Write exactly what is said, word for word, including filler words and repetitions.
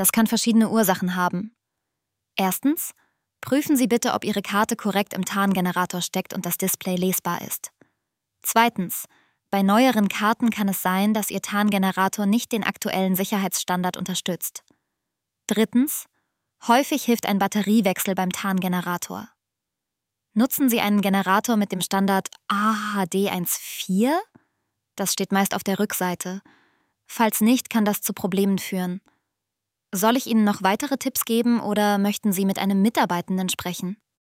Das kann verschiedene Ursachen haben. Erstens, prüfen Sie bitte, ob Ihre Karte korrekt im Tarngenerator steckt und das Display lesbar ist. Zweitens, bei neueren Karten kann es sein, dass Ihr Tarngenerator nicht den aktuellen Sicherheitsstandard unterstützt. Drittens, häufig hilft ein Batteriewechsel beim Tarngenerator. Nutzen Sie einen Generator mit dem Standard A H D eins Punkt vier? Das steht meist auf der Rückseite. Falls nicht, kann das zu Problemen führen. Soll ich Ihnen noch weitere Tipps geben oder möchten Sie mit einem Mitarbeitenden sprechen?